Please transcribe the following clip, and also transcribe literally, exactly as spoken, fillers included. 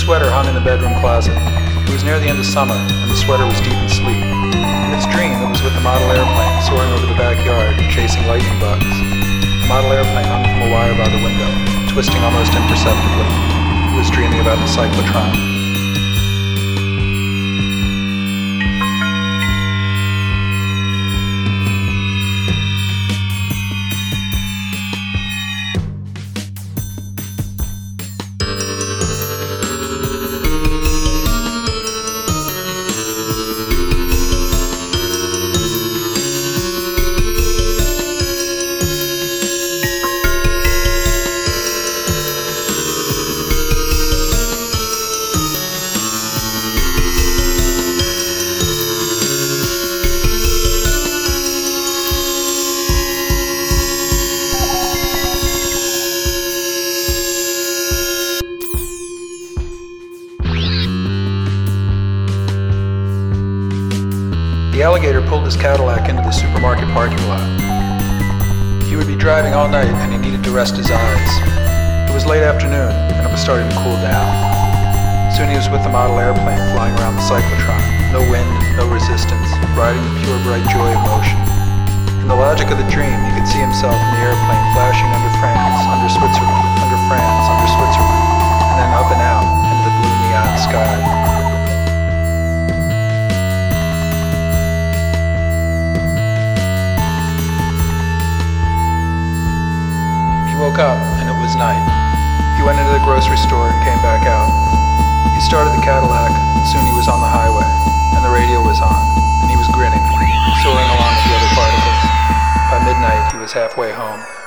sweater hung in the bedroom closet. It was near the end of summer, and the sweater was deep in sleep. In its dream, it was with the model airplane soaring over the backyard, chasing lightning bugs. The model airplane hung from a wire by the window, twisting almost imperceptibly. It was dreaming about the cyclotron. The alligator pulled his Cadillac into the supermarket parking lot. He would be driving all night and he needed to rest his eyes. It was late afternoon and it was starting to cool down. Soon he was with the model airplane flying around the cyclotron. No wind, no resistance, riding the pure bright joy of motion. In the logic of the dream, he could see himself in the airplane flashing under France, under Switzerland, under France, under Switzerland, and then up and out into the blue neon sky. He woke up, and it was night. He went into the grocery store and came back out. He started the Cadillac, and soon he was on the highway, and the radio was on, and he was grinning, soaring along with the other particles. By midnight, he was halfway home.